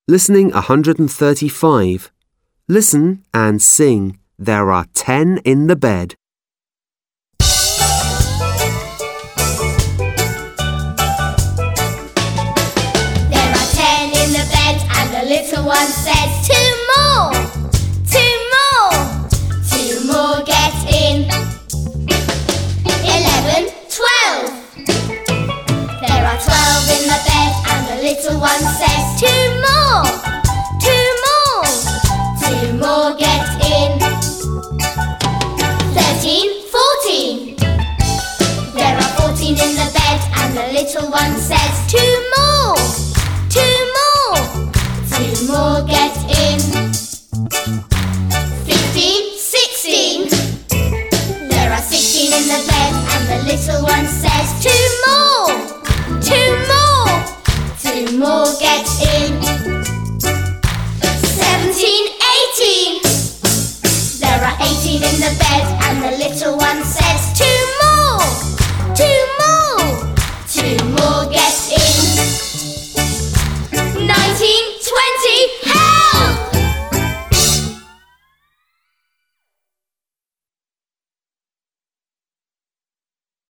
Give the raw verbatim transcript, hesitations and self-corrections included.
Listening one hundred thirty-five. Listen and sing. There are ten in the bed. There are ten in the bed and the little one says, two more, two more, two more get in. Eleven, twelve. There are twelve in the bed and the little one says, two more, two more, two more get in. Thirteen, fourteen. There are fourteen in the bed and the little one says, two more, two more, two more get in. Fifteen, sixteen. There are sixteen in the bed and the little one says, two more, two more, two more get in. Seventeen, eighteen. There are eighteen in the bed and the little one says, two